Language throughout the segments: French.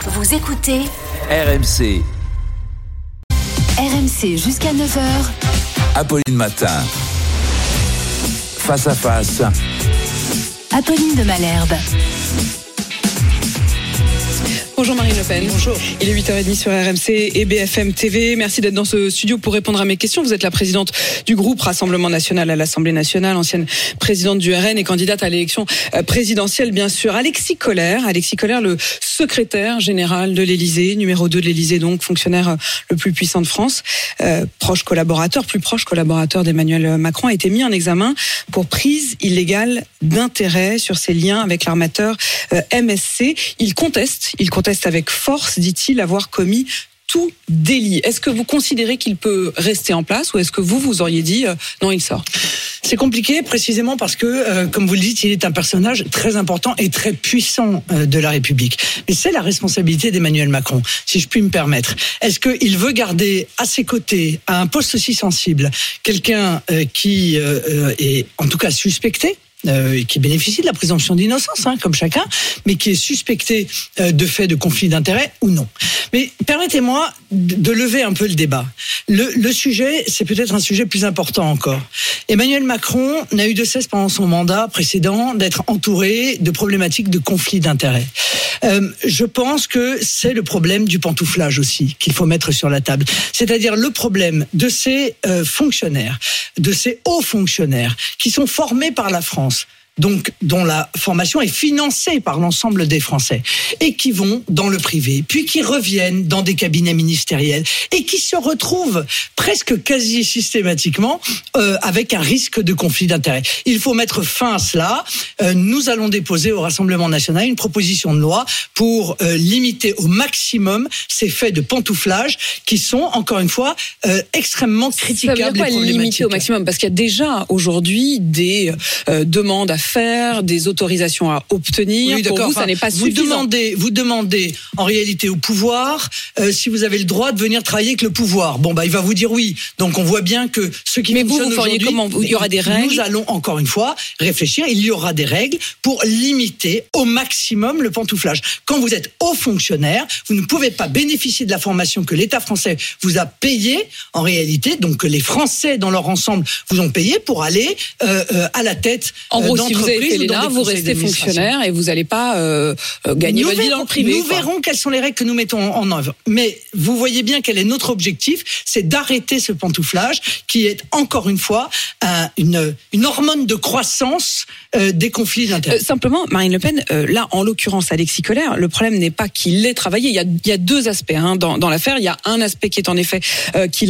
Vous écoutez RMC. RMC jusqu'à 9h. Apolline Matin. Face à face. Apolline de Malherbe. Bonjour Marine Le Pen. Bonjour. Il est 8h30 sur RMC et BFM TV. Merci d'être dans ce studio pour répondre à mes questions. Vous êtes la présidente du groupe Rassemblement National à l'Assemblée Nationale, ancienne présidente du RN et candidate à l'élection présidentielle, bien sûr. Alexis Kohler, le secrétaire général de l'Élysée, numéro 2 de l'Élysée, donc fonctionnaire le plus puissant de France, plus proche collaborateur d'Emmanuel Macron, a été mis en examen pour prise illégale d'intérêt sur ses liens avec l'armateur MSC. Il conteste avec force, dit-il, avoir commis tout délit. Est-ce que vous considérez qu'il peut rester en place ou est-ce que vous auriez dit non, il sort ? C'est compliqué précisément parce que, comme vous le dites, il est un personnage très important et très puissant de la République. Mais c'est la responsabilité d'Emmanuel Macron, si je puis me permettre. Est-ce qu'il veut garder à ses côtés, à un poste aussi sensible, quelqu'un qui est en tout cas suspecté, qui bénéficie de la présomption d'innocence, comme chacun, mais qui est suspecté de fait de conflit d'intérêts ou non. Mais permettez-moi de lever un peu le débat. Le sujet, c'est peut-être un sujet plus important encore. Emmanuel Macron n'a eu de cesse pendant son mandat précédent d'être entouré de problématiques de conflit d'intérêts. Je pense que c'est le problème du pantouflage aussi qu'il faut mettre sur la table. C'est-à-dire le problème de ces fonctionnaires, de ces hauts fonctionnaires qui sont formés par la France, donc dont la formation est financée par l'ensemble des Français et qui vont dans le privé, puis qui reviennent dans des cabinets ministériels et qui se retrouvent presque quasi systématiquement avec un risque de conflit d'intérêts. Il faut mettre fin à cela. Nous allons déposer au Rassemblement National une proposition de loi pour limiter au maximum ces faits de pantouflage qui sont, encore une fois, extrêmement critiquables. Ça veut dire quoi, limiter au maximum ? Parce qu'il y a déjà aujourd'hui des demandes à faire, des autorisations à obtenir. Oui, pour vous, ça n'est pas suffisant. Vous demandez en réalité au pouvoir si vous avez le droit de venir travailler avec le pouvoir. Bon, il va vous dire oui. Donc on voit bien que ce qui fonctionne aujourd'hui... Mais vous feriez comment ? Il y aura des règles ? Nous allons encore une fois réfléchir. Il y aura des règles pour limiter au maximum le pantouflage. Quand vous êtes haut fonctionnaire, vous ne pouvez pas bénéficier de la formation que l'État français vous a payée en réalité, donc que les Français dans leur ensemble vous ont payé pour aller à la tête si vous avez fait l'ENA, vous restez fonctionnaire et vous n'allez pas gagner votre vie dans le privé. Nous verrons quelles sont les règles que nous mettons en œuvre. Mais vous voyez bien quel est notre objectif, c'est d'arrêter ce pantouflage qui est, encore une fois, une hormone de croissance des conflits d'intérêts. Simplement, Marine Le Pen, là, en l'occurrence, Alexis Kohler, le problème n'est pas qu'il ait travaillé. Il y a deux aspects dans l'affaire. Il y a un aspect qui est en effet qu'il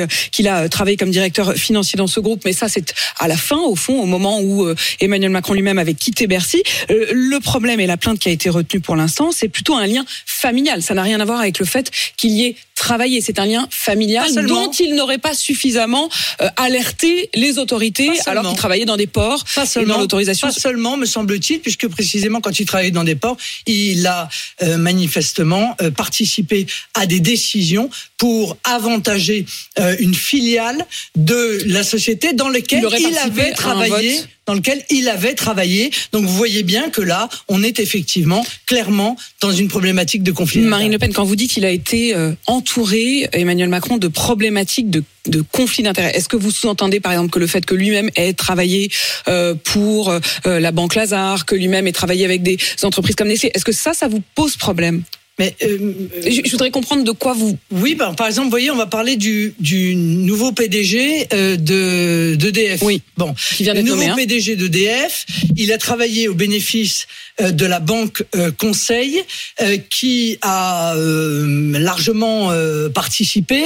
a travaillé comme directeur financier dans ce groupe, mais ça, c'est à la fin, au fond, au moment où Emmanuel Macron lui-même avait quitté Bercy. Le problème et la plainte qui a été retenue pour l'instant, c'est plutôt un lien familial. Ça n'a rien à voir avec le fait qu'il y ait travaillé. C'est un lien familial dont il n'aurait pas suffisamment alerté les autorités alors qu'il travaillait dans des ports et dans l'autorisation. Pas seulement, me semble-t-il, puisque précisément quand il travaillait dans des ports, il a manifestement participé à des décisions pour avantager une filiale de la société dans laquelle il avait travaillé. Donc vous voyez bien que là, on est effectivement clairement dans une problématique de conflit d'intérêts. Marine Le Pen, quand vous dites qu'il a été entouré, Emmanuel Macron, de problématiques de conflit d'intérêts, est-ce que vous sous-entendez par exemple que le fait que lui-même ait travaillé pour la Banque Lazare, que lui-même ait travaillé avec des entreprises comme Nestlé, est-ce que ça vous pose problème ? Mais je voudrais comprendre de quoi vous... Oui, par exemple, vous voyez, on va parler du nouveau PDG d'EDF. Oui, qui vient d'être nommé. Le nouveau PDG d'EDF, il a travaillé au bénéfice de la banque Conseil, qui a largement participé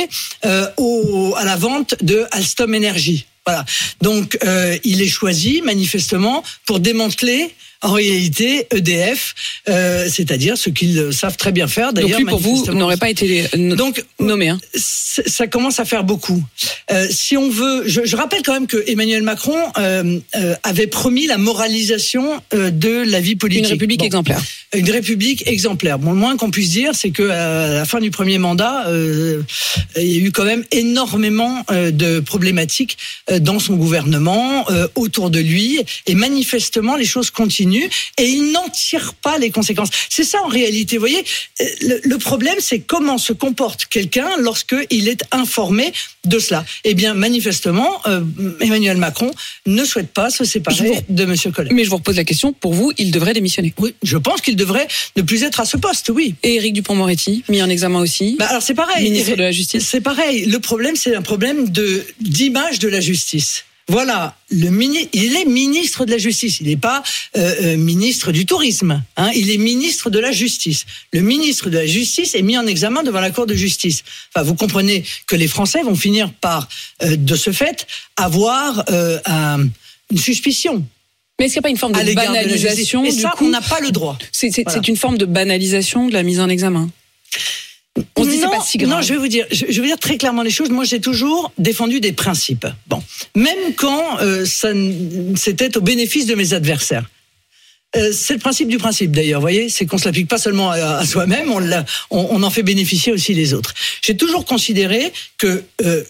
à la vente de Alstom Energy. Voilà. Donc, il est choisi manifestement pour démanteler en réalité EDF, c'est-à-dire ce qu'ils savent très bien faire. D'ailleurs, donc lui, pour vous, n'aurait pas été nommé. Ça commence à faire beaucoup. Si on veut, je rappelle quand même que Emmanuel Macron avait promis la moralisation de la vie politique. Une république exemplaire. Une république exemplaire. Bon, le moins qu'on puisse dire, c'est que à la fin du premier mandat, il y a eu quand même énormément de problématiques dans son gouvernement, autour de lui, et manifestement les choses continuent continue et il n'en tire pas les conséquences. C'est ça en réalité. Vous voyez, le problème, c'est comment se comporte quelqu'un lorsqu'il est informé de cela. Eh bien, manifestement, Emmanuel Macron ne souhaite pas se séparer de M. Collet. Mais je vous repose la question, pour vous, il devrait démissionner? Oui, je pense qu'il devrait ne plus être à ce poste, oui. Et Éric Dupond-Moretti, mis en examen aussi. Alors c'est pareil. Ministre de la Justice. C'est pareil. Le problème, c'est un problème d'image de la justice. Voilà, il est ministre de la Justice, il n'est pas ministre du Tourisme, il est ministre de la Justice. Le ministre de la Justice est mis en examen devant la Cour de justice. Enfin, vous comprenez que les Français vont finir par, de ce fait, avoir une suspicion. Mais est-ce qu'il n'y a pas une forme de banalisation et ça, on n'a pas le droit. C'est une forme de banalisation de la mise en examen. On se dit c'est pas si grave. Non, je vais vous dire très clairement les choses. Moi, j'ai toujours défendu des principes. Bon, même quand c'était au bénéfice de mes adversaires. C'est le principe du principe d'ailleurs, vous voyez, c'est qu'on se l'applique pas seulement à soi-même, on en fait bénéficier aussi les autres. J'ai toujours considéré que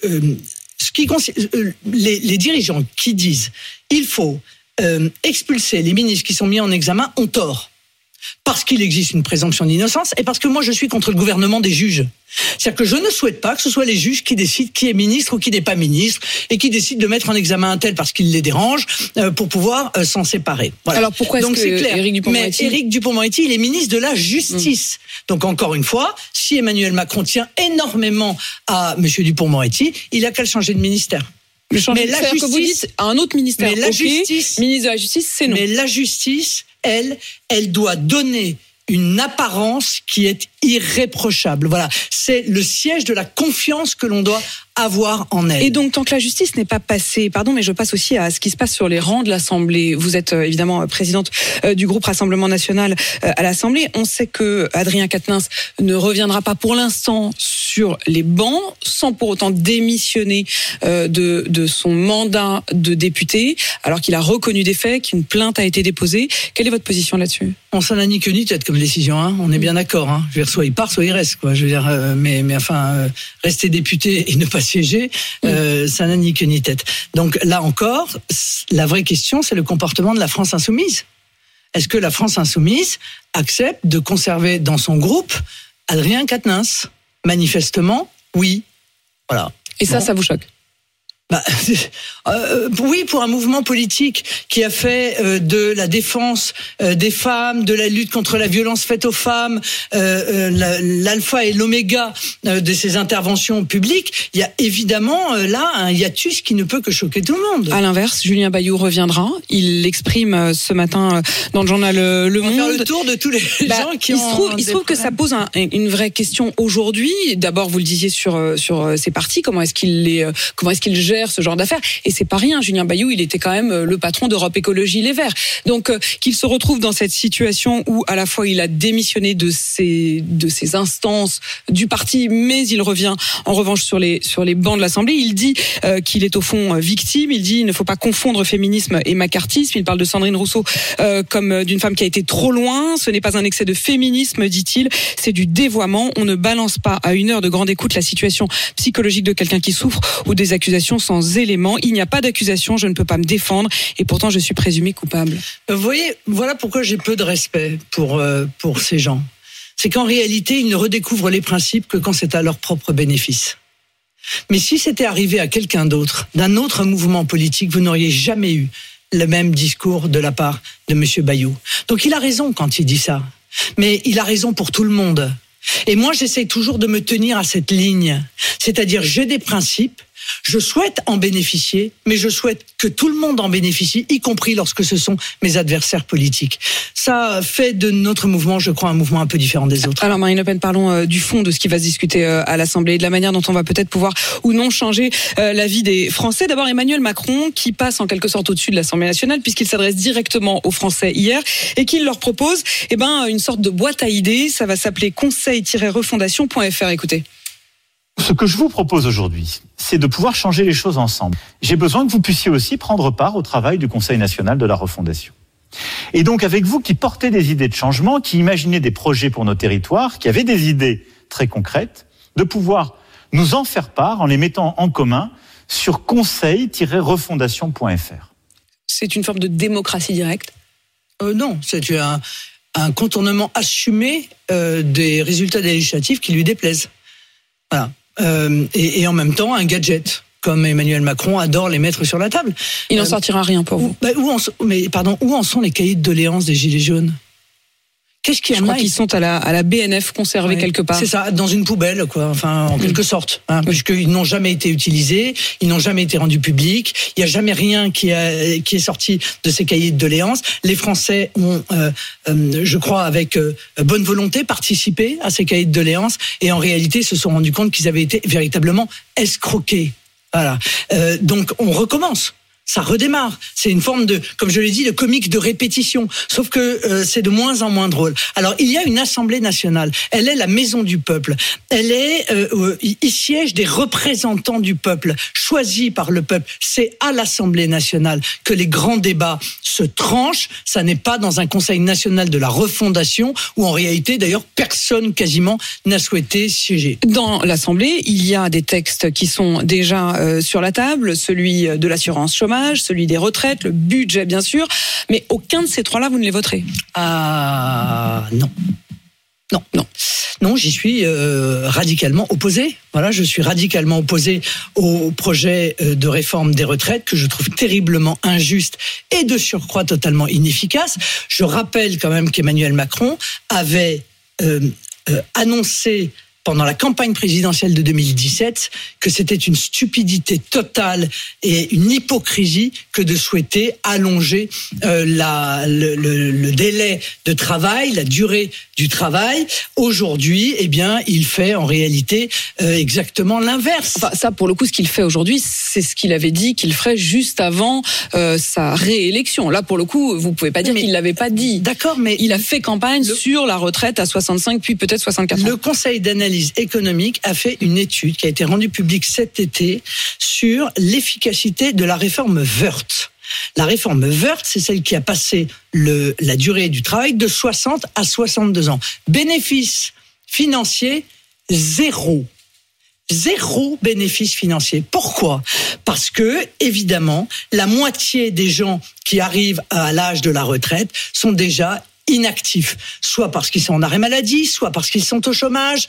les dirigeants qui disent il faut expulser les ministres qui sont mis en examen ont tort. Parce qu'il existe une présomption d'innocence et parce que moi je suis contre le gouvernement des juges. C'est-à-dire que je ne souhaite pas que ce soit les juges qui décident qui est ministre ou qui n'est pas ministre et qui décident de mettre en examen un tel parce qu'il les dérange pour pouvoir s'en séparer. Voilà. Alors pourquoi est-ce que Éric Dupond-Moretti... Mais Éric Dupond-Moretti, il est ministre de la Justice. Donc encore une fois, si Emmanuel Macron tient énormément à M. Dupond-Moretti, il a qu'à le changer de ministère. Mais la justice, que vous dites à un autre ministère. Mais la justice, ministre de la Justice, c'est non. Mais la justice, elle doit donner une apparence qui est irréprochable. Voilà, c'est le siège de la confiance que l'on doit avoir en elle. Et donc, tant que la justice n'est pas passée, pardon, mais je passe aussi à ce qui se passe sur les rangs de l'Assemblée. Vous êtes évidemment présidente du groupe Rassemblement National à l'Assemblée. On sait que Adrien Quatennens ne reviendra pas pour l'instant sur les bancs, sans pour autant démissionner de son mandat de député, alors qu'il a reconnu des faits, qu'une plainte a été déposée. Quelle est votre position là-dessus? On s'en a ni que ni tête comme décision, on est bien d'accord. Je veux dire, soit il part, soit il reste, quoi. Je veux dire, mais enfin, rester député et ne pas siéger, ça n'a ni queue ni tête. Donc là encore, la vraie question, c'est le comportement de la France insoumise. Est-ce que la France insoumise accepte de conserver dans son groupe Adrien Quatennens? Manifestement, oui. Voilà. Et ça, ça vous choque? Oui, pour un mouvement politique qui a fait de la défense des femmes, de la lutte contre la violence faite aux femmes, l'alpha et l'oméga de ses interventions publiques, il y a évidemment là un hiatus qui ne peut que choquer tout le monde. À l'inverse, Julien Bayou reviendra. Il l'exprime ce matin dans le journal Le Monde. On va faire le tour de tous les gens qui il se trouve que ça pose une vraie question aujourd'hui. D'abord, vous le disiez sur ces partis, comment est-ce qu'il gère ce genre d'affaires. Et c'est pas rien. Julien Bayou, il était quand même le patron d'Europe Écologie Les Verts. Donc, qu'il se retrouve dans cette situation où à la fois il a démissionné de ses instances du parti, mais il revient en revanche sur les bancs de l'Assemblée. Il dit qu'il est au fond victime. Il dit il ne faut pas confondre féminisme et macartisme. Il parle de Sandrine Rousseau comme d'une femme qui a été trop loin. Ce n'est pas un excès de féminisme, dit-il. C'est du dévoiement. On ne balance pas à une heure de grande écoute la situation psychologique de quelqu'un qui souffre ou des accusations sans éléments. Il n'y a pas d'accusation, je ne peux pas me défendre et pourtant je suis présumé coupable. Vous voyez, voilà pourquoi j'ai peu de respect pour ces gens. C'est qu'en réalité, ils ne redécouvrent les principes que quand c'est à leur propre bénéfice. Mais si c'était arrivé à quelqu'un d'autre, d'un autre mouvement politique, vous n'auriez jamais eu le même discours de la part de M. Bayou. Donc il a raison quand il dit ça. Mais il a raison pour tout le monde. Et moi, j'essaie toujours de me tenir à cette ligne. C'est-à-dire, j'ai des principes, je souhaite en bénéficier, mais je souhaite que tout le monde en bénéficie, y compris lorsque ce sont mes adversaires politiques. Ça fait de notre mouvement, je crois, un mouvement un peu différent des autres. Alors Marine Le Pen, parlons du fond de ce qui va se discuter à l'Assemblée et de la manière dont on va peut-être pouvoir ou non changer la vie des Français. D'abord Emmanuel Macron qui passe en quelque sorte au-dessus de l'Assemblée nationale puisqu'il s'adresse directement aux Français hier et qu'il leur propose une sorte de boîte à idées. Ça va s'appeler conseil-refondation.fr. Écoutez. Ce que je vous propose aujourd'hui, c'est de pouvoir changer les choses ensemble. J'ai besoin que vous puissiez aussi prendre part au travail du Conseil national de la refondation. Et donc avec vous qui portez des idées de changement, qui imaginez des projets pour nos territoires, qui avez des idées très concrètes, de pouvoir nous en faire part en les mettant en commun sur conseil-refondation.fr. C'est une forme de démocratie directe? Non, c'est un contournement assumé des résultats des législatives qui lui déplaisent. Voilà. Et en même temps, un gadget, comme Emmanuel Macron adore les mettre sur la table. Il n'en sortira rien pour vous. Où en sont les cahiers de doléances des Gilets jaunes ? Qu'est-ce qu'il y en a ? Je crois qu'ils sont à la BNF conservés quelque part. C'est ça, dans une poubelle, quoi. Enfin, en quelque sorte, puisqu'ils n'ont jamais été utilisés, ils n'ont jamais été rendus publics. Il n'y a jamais rien qui est sorti de ces cahiers de doléances. Les Français ont, je crois, avec bonne volonté, participé à ces cahiers de doléances, et en réalité, se sont rendus compte qu'ils avaient été véritablement escroqués. Voilà. Donc, on recommence. Ça redémarre. C'est une forme de, comme je l'ai dit, de comique de répétition. Sauf que c'est de moins en moins drôle. Alors, il y a une Assemblée nationale. Elle est la maison du peuple. Il siège des représentants du peuple, choisis par le peuple. C'est à l'Assemblée nationale que les grands débats se tranchent. Ça n'est pas dans un Conseil national de la refondation où, en réalité, d'ailleurs, personne quasiment n'a souhaité siéger. Dans l'Assemblée, il y a des textes qui sont déjà sur la table. Celui de l'assurance chômage, celui des retraites, le budget bien sûr, mais aucun de ces trois-là, vous ne les voterez ? Ah non. Non, j'y suis radicalement opposé. Voilà, je suis radicalement opposé au projet de réforme des retraites que je trouve terriblement injuste et de surcroît totalement inefficace. Je rappelle quand même qu'Emmanuel Macron avait annoncé pendant la campagne présidentielle de 2017, que c'était une stupidité totale et une hypocrisie que de souhaiter allonger le délai de travail, la durée du travail. Aujourd'hui, eh bien, il fait en réalité exactement l'inverse. Enfin, ça, pour le coup, ce qu'il fait aujourd'hui, c'est ce qu'il avait dit qu'il ferait juste avant sa réélection. Là, pour le coup, vous pouvez pas dire qu'il l'avait pas dit. D'accord, mais il a fait campagne sur la retraite à 65 puis peut-être 64 ans. Le Conseil d'analyse économique a fait une étude qui a été rendue publique cet été sur l'efficacité de la réforme Woerth. La réforme Woerth, c'est celle qui a passé la durée du travail de 60 à 62 ans. Bénéfice financier, zéro. Zéro bénéfice financier. Pourquoi ? Parce que, évidemment, la moitié des gens qui arrivent à l'âge de la retraite sont déjà inactifs, soit parce qu'ils sont en arrêt maladie, soit parce qu'ils sont au chômage,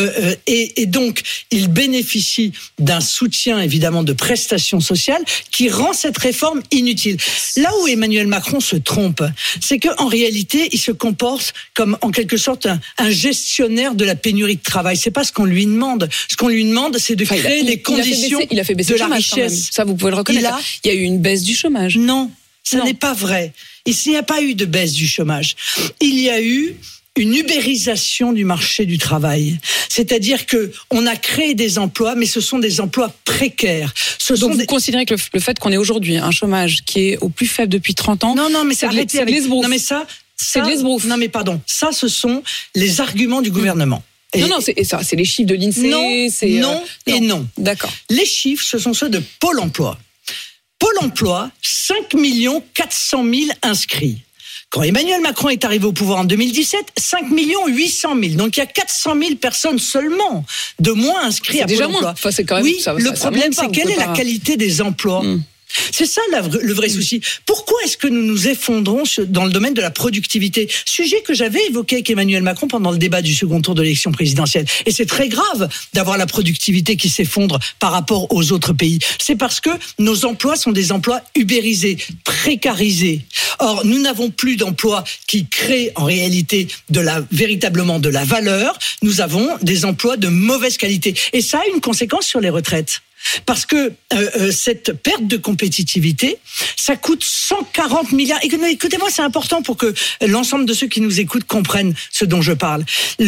et donc ils bénéficient d'un soutien évidemment de prestations sociales qui rend cette réforme inutile. Là où Emmanuel Macron se trompe, c'est qu'en réalité il se comporte comme en quelque sorte un gestionnaire de la pénurie de travail. C'est pas ce qu'on lui demande. Ce qu'on lui demande, c'est de créer les conditions il a fait baisser de le la chômage, richesse. Ça, vous pouvez le reconnaître. Il y a eu une baisse du chômage. Non, ça n'est pas vrai. Il n'y a pas eu de baisse du chômage. Il y a eu une ubérisation du marché du travail. C'est-à-dire que on a créé des emplois, mais ce sont des emplois précaires. Donc vous considérez que le fait qu'on ait aujourd'hui un chômage qui est au plus faible depuis 30 ans... Non, mais c'est de l'esbrouf. Non, mais c'est de l'esbrouf. Non, mais pardon. Ça, ce sont les arguments du gouvernement. Non, c'est les chiffres de l'INSEE. Non. D'accord. Les chiffres, ce sont ceux de Pôle emploi. Pôle emploi, 5 400 000 inscrits. Quand Emmanuel Macron est arrivé au pouvoir en 2017, 5 800 000. Donc il y a 400 000 personnes seulement de moins inscrits à Pôle emploi. Moins. Enfin, c'est quand même, oui, le problème, c'est quelle est la qualité des emplois ? C'est ça le vrai souci. Pourquoi est-ce que nous nous effondrons dans le domaine de la productivité ? Sujet que j'avais évoqué avec Emmanuel Macron pendant le débat du second tour de l'élection présidentielle. Et c'est très grave d'avoir la productivité qui s'effondre par rapport aux autres pays. C'est parce que nos emplois sont des emplois ubérisés, précarisés. Or, nous n'avons plus d'emplois qui créent en réalité véritablement de la valeur. Nous avons des emplois de mauvaise qualité. Et ça a une conséquence sur les retraites. Parce que cette perte de compétitivité, ça coûte 140 milliards. Écoutez-moi, c'est important pour que l'ensemble de ceux qui nous écoutent comprennent ce dont je parle.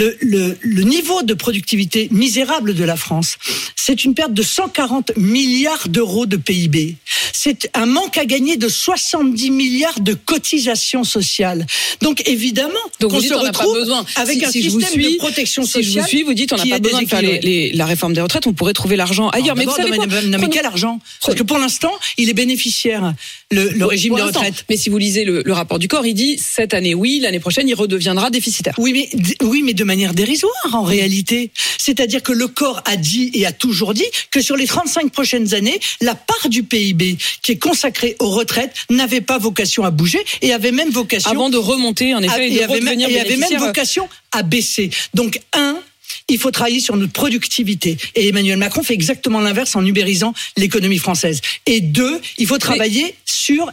Le niveau de productivité misérable de la France, c'est une perte de 140 milliards d'euros de PIB. C'est un manque à gagner de 70 milliards de cotisations sociales. Donc évidemment, on se retrouve avec un système de protection sociale. Si je vous suis, vous dites on n'a pas besoin de faire la réforme des retraites, on pourrait trouver l'argent ailleurs. Mais vous savez, savez quoi ? Mais quel argent ? Parce que pour l'instant, il est bénéficiaire, le régime de retraite. Mais si vous lisez le rapport du corps, il dit cette année oui, l'année prochaine il redeviendra déficitaire. Oui, mais de manière dérisoire en réalité. C'est-à-dire que le corps a dit et a toujours dit que sur les 35 prochaines années, la part du PIB qui est consacrée aux retraites n'avait pas vocation à bouger et avait même vocation... Avant de remonter, en effet, et de redevenir bénéficiaire. Et avait même vocation à baisser. Donc, il faut travailler sur notre productivité. Et Emmanuel Macron fait exactement l'inverse en ubérisant l'économie française. Et 2, il faut travailler sur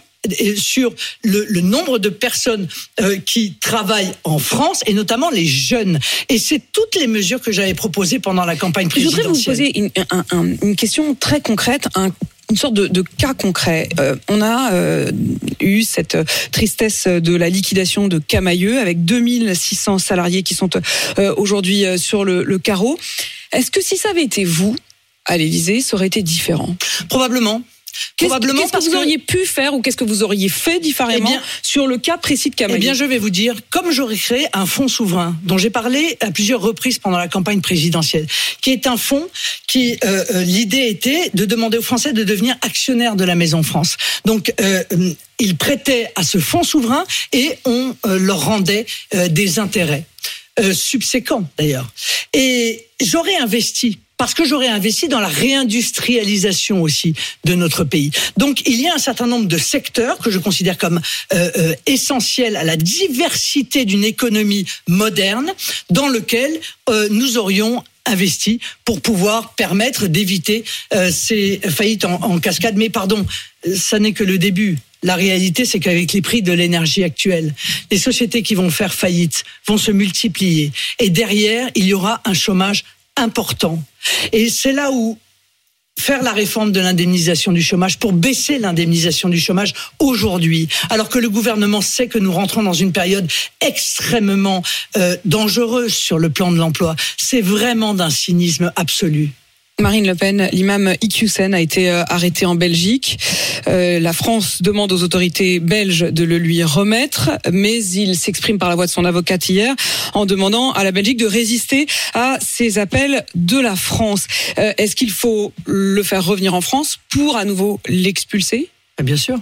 le nombre de personnes qui travaillent en France et notamment les jeunes. Et c'est toutes les mesures que j'avais proposées pendant la campagne présidentielle. Je voudrais vous poser une question très concrète, une sorte de cas concret. On a eu cette tristesse de la liquidation de Camaïeu avec 2600 salariés qui sont aujourd'hui sur le carreau. Est-ce que si ça avait été vous, à l'Élysée, ça aurait été différent ? Probablement. Qu'est-ce que vous auriez pu faire ou qu'est-ce que vous auriez fait différemment sur le cas précis de Camaïeu ? Eh bien, je vais vous dire, comme j'aurais créé un fonds souverain, dont j'ai parlé à plusieurs reprises pendant la campagne présidentielle, qui est un fonds qui, l'idée était de demander aux Français de devenir actionnaires de la Maison France. Donc, ils prêtaient à ce fonds souverain et on leur rendait des intérêts, subséquents d'ailleurs. Et j'aurais investi. Parce que j'aurais investi dans la réindustrialisation aussi de notre pays. Donc, il y a un certain nombre de secteurs que je considère comme essentiels à la diversité d'une économie moderne, dans lequel nous aurions investi pour pouvoir permettre d'éviter ces faillites en cascade. Mais pardon, ça n'est que le début. La réalité, c'est qu'avec les prix de l'énergie actuelle, les sociétés qui vont faire faillite vont se multiplier. Et derrière, il y aura un chômage important. Et c'est là où faire la réforme de l'indemnisation du chômage pour baisser l'indemnisation du chômage aujourd'hui, alors que le gouvernement sait que nous rentrons dans une période extrêmement dangereuse sur le plan de l'emploi, c'est vraiment d'un cynisme absolu. Marine Le Pen, l'imam Iqiyoussen a été arrêté en Belgique. La France demande aux autorités belges de le lui remettre, mais il s'exprime par la voix de son avocate hier en demandant à la Belgique de résister à ces appels de la France. Est-ce qu'il faut le faire revenir en France pour à nouveau l'expulser ? Bien sûr.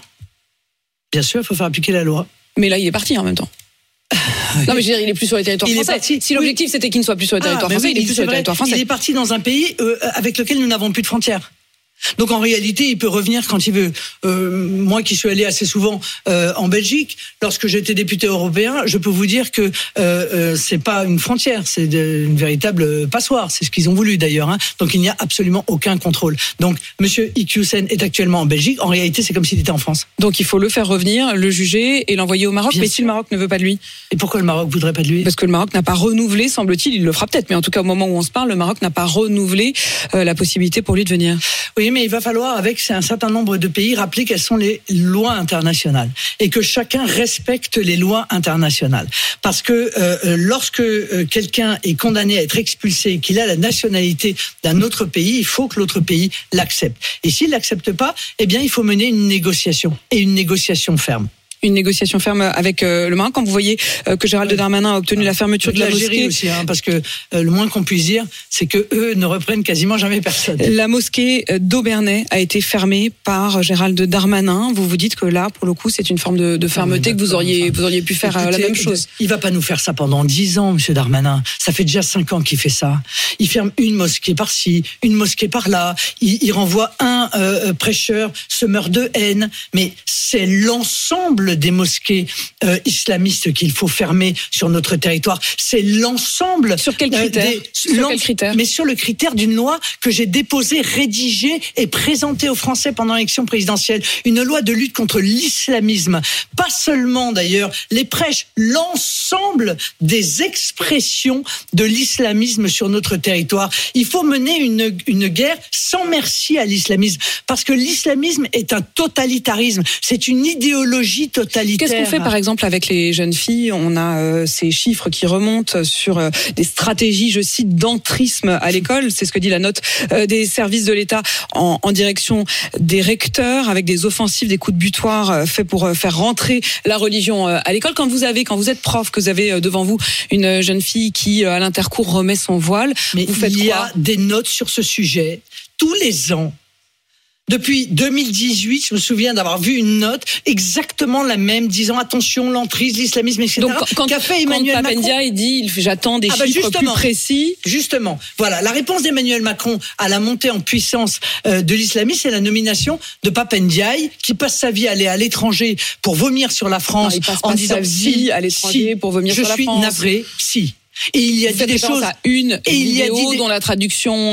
Bien sûr, il faut faire appliquer la loi. Mais là, il est parti en même temps. Non, mais je veux dire, il est plus sur le territoire français. Si l'objectif c'était qu'il ne soit plus sur le territoire français, il est plus sur le territoire français. Il est parti dans un pays avec lequel nous n'avons plus de frontières. Donc en réalité, il peut revenir quand il veut. Moi qui suis allé assez souvent en Belgique, lorsque j'étais député européen, je peux vous dire que c'est pas une frontière, c'est une véritable passoire. C'est ce qu'ils ont voulu d'ailleurs. Donc il n'y a absolument aucun contrôle. Donc Monsieur Iqiyoussen est actuellement en Belgique. En réalité, c'est comme s'il était en France. Donc il faut le faire revenir, le juger et l'envoyer au Maroc. Bien mais sûr. Si le Maroc ne veut pas de lui. Et pourquoi le Maroc voudrait pas de lui ? Parce que le Maroc n'a pas renouvelé, semble-t-il, il le fera peut-être, mais en tout cas au moment où on se parle, le Maroc n'a pas renouvelé la possibilité pour lui de venir. Oui, mais il va falloir, avec un certain nombre de pays, rappeler quelles sont les lois internationales et que chacun respecte les lois internationales. Parce que lorsque quelqu'un est condamné à être expulsé et qu'il a la nationalité d'un autre pays, il faut que l'autre pays l'accepte. Et s'il l'accepte pas, eh bien, il faut mener une négociation, et une négociation ferme. Une négociation ferme avec le Maroc. Quand vous voyez que Gérald Darmanin a obtenu la fermeture de la mosquée aussi, parce que le moins qu'on puisse dire, c'est que eux ne reprennent quasiment jamais personne. La mosquée d'Aubernais a été fermée par Gérald Darmanin. Vous vous dites que là, pour le coup, c'est une forme de fermeté que vous auriez pu faire. Écoutez, la même chose. Il va pas nous faire ça pendant 10 ans, Monsieur Darmanin. Ça fait déjà 5 ans qu'il fait ça. Il ferme une mosquée par-ci, une mosquée par-là. Il renvoie un prêcheur semeur de haine. Mais c'est l'ensemble des mosquées islamistes qu'il faut fermer sur notre territoire. C'est l'ensemble. Sur quel critère Mais sur le critère d'une loi que j'ai déposée, rédigée et présentée aux Français pendant l'élection présidentielle. Une loi de lutte contre l'islamisme. Pas seulement d'ailleurs les prêches, l'ensemble des expressions de l'islamisme sur notre territoire. Il faut mener une guerre sans merci à l'islamisme. Parce que l'islamisme est un totalitarisme. C'est une idéologie totalitaire. Qu'est-ce qu'on fait par exemple avec les jeunes filles ? On a ces chiffres qui remontent sur des stratégies, je cite, d'entrisme à l'école. C'est ce que dit la note des services de l'État en direction des recteurs, avec des offensives, des coups de butoir faits pour faire rentrer la religion à l'école. Quand vous êtes prof, que vous avez devant vous une jeune fille qui à l'intercours remet son voile, mais vous faites il y a des notes sur ce sujet. Tous les ans, Depuis 2018, je me souviens d'avoir vu une note exactement la même, disant attention, l'entrise, l'islamisme, etc. Donc, qu'a fait Emmanuel quand Macron. Papendia, il dit j'attends des chiffres plus précis. Justement, voilà. La réponse d'Emmanuel Macron à la montée en puissance de l'islamisme, c'est la nomination de Papendiaï, qui passe sa vie à aller à l'étranger pour vomir sur la France. Non, il passe en pas disant sa vie à l'étranger pour vomir sur la France. Je suis navré, si. Et il y a dit des choses à une vidéo dont la traduction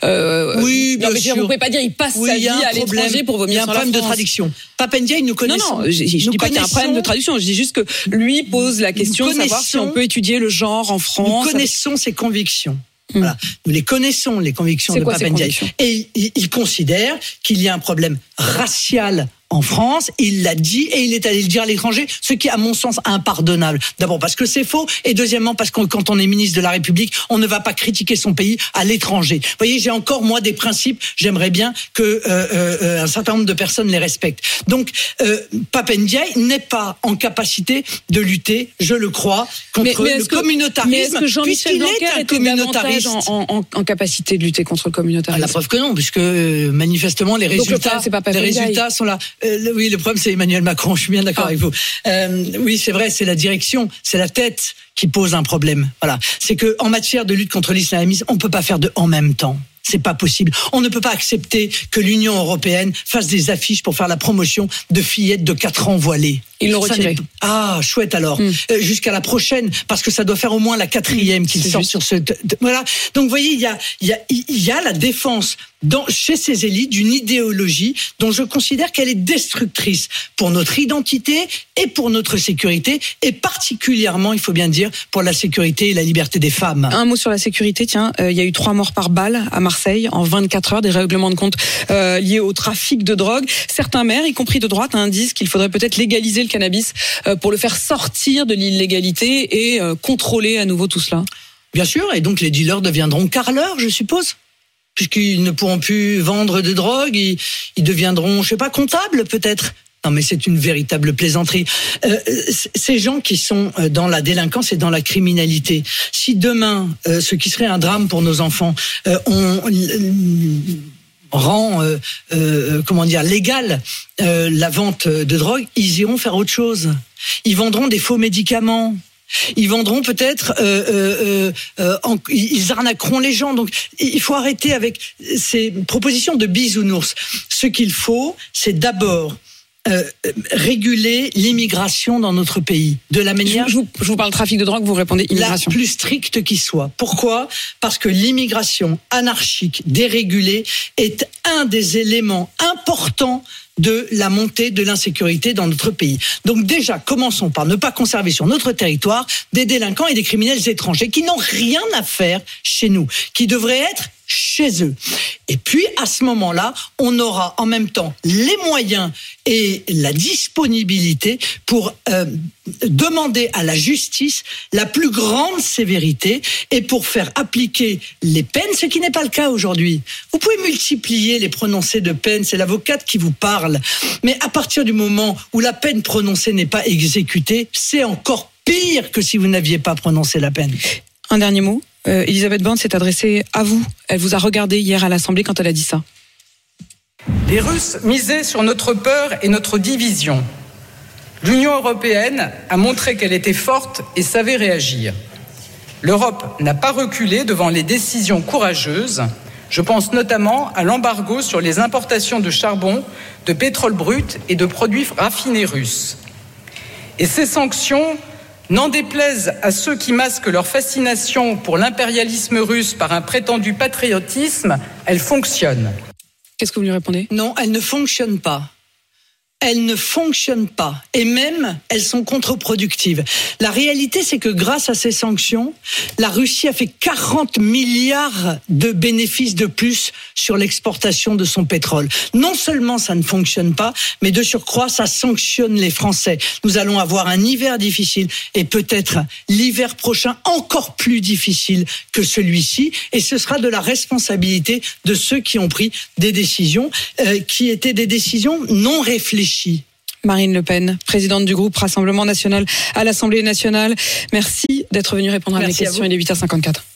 oui, bien sûr. Vous pouvez pas dire il passe sa vie à l'étranger pour vomir sur la France. Il y a un problème de traduction. Papendia, nous connaissons. Non, je dis pas qu'il y a un problème de traduction. Je dis juste que lui pose la question de savoir si on peut étudier le genre en France. Nous connaissons ses convictions. Voilà. Nous les connaissons, les convictions de Papendia. Et il considère qu'il y a un problème racial en France, il l'a dit et il est allé le dire à l'étranger, ce qui est à mon sens impardonnable. D'abord parce que c'est faux et deuxièmement parce que quand on est ministre de la République, on ne va pas critiquer son pays à l'étranger. Vous voyez, j'ai encore moi des principes, j'aimerais bien que un certain nombre de personnes les respectent. Donc Papendiaï n'est pas en capacité de lutter, je le crois, contre le communautarisme. Mais est-ce que Jean-Michel Blanquer était davantage en capacité de lutter contre le communautarisme? La preuve que non, puisque manifestement les résultats sont là. Oui, le problème c'est Emmanuel Macron, je suis bien d'accord avec vous. Oui, c'est vrai, c'est la direction, c'est la tête qui pose un problème. Voilà, c'est que en matière de lutte contre l'islamisme, on peut pas faire de en même temps. C'est pas possible. On ne peut pas accepter que l'Union européenne fasse des affiches pour faire la promotion de fillettes de 4 ans voilées. Ils l'ont retiré. Ah, chouette alors. Jusqu'à la prochaine, parce que ça doit faire au moins la 4e qu'il sort sur ce. Voilà. Donc, vous voyez, il y a la défense chez ces élites d'une idéologie dont je considère qu'elle est destructrice pour notre identité et pour notre sécurité, et particulièrement, il faut bien dire, pour la sécurité et la liberté des femmes. Un mot sur la sécurité, tiens, il y a eu 3 morts par balle à Marseille en 24 heures, des règlements de compte liés au trafic de drogue. Certains maires, y compris de droite, disent qu'il faudrait peut-être légaliser le cannabis pour le faire sortir de l'illégalité et contrôler à nouveau tout cela. Bien sûr, et donc les dealers deviendront carleurs, je suppose. Puisqu'ils ne pourront plus vendre de drogue, ils deviendront, je sais pas, comptables peut-être. Non, mais c'est une véritable plaisanterie. Ces gens qui sont dans la délinquance et dans la criminalité, si demain, ce qui serait un drame pour nos enfants, on rend légal la vente de drogue, ils iront faire autre chose. Ils vendront des faux médicaments. Ils vendront peut-être, ils arnaqueront les gens. Donc, il faut arrêter avec ces propositions de bisounours. Ce qu'il faut, c'est d'abord réguler l'immigration dans notre pays de la manière. Je vous parle de trafic de drogue, vous répondez immigration. La plus stricte qui soit. Pourquoi ? Parce que l'immigration anarchique, dérégulée, est un des éléments importants de la montée de l'insécurité dans notre pays. Donc déjà, commençons par ne pas conserver sur notre territoire des délinquants et des criminels étrangers qui n'ont rien à faire chez nous, qui devraient être chez eux. Et puis, à ce moment-là, on aura en même temps les moyens et la disponibilité pour demander à la justice la plus grande sévérité et pour faire appliquer les peines, ce qui n'est pas le cas aujourd'hui. Vous pouvez multiplier les prononcés de peine, c'est l'avocate qui vous parle. Mais à partir du moment où la peine prononcée n'est pas exécutée, c'est encore pire que si vous n'aviez pas prononcé la peine. Un dernier mot. Elisabeth Borne s'est adressée à vous. Elle vous a regardé hier à l'Assemblée quand elle a dit ça. Les Russes misaient sur notre peur et notre division. L'Union européenne a montré qu'elle était forte et savait réagir. L'Europe n'a pas reculé devant les décisions courageuses. Je pense notamment à l'embargo sur les importations de charbon, de pétrole brut et de produits raffinés russes. Et ces sanctions, n'en déplaise à ceux qui masquent leur fascination pour l'impérialisme russe par un prétendu patriotisme, elles fonctionnent. Qu'est-ce que vous lui répondez ? Non, elles ne fonctionnent pas. Elles ne fonctionnent pas. Et même, elles sont contre-productives. La réalité, c'est que grâce à ces sanctions, la Russie a fait 40 milliards de bénéfices de plus sur l'exportation de son pétrole. Non seulement ça ne fonctionne pas, mais de surcroît, ça sanctionne les Français. Nous allons avoir un hiver difficile et peut-être l'hiver prochain encore plus difficile que celui-ci. Et ce sera de la responsabilité de ceux qui ont pris des décisions qui étaient des décisions non réfléchies. Marine Le Pen, présidente du groupe Rassemblement National à l'Assemblée nationale. Merci d'être venue répondre à mes questions. Il est 8h54.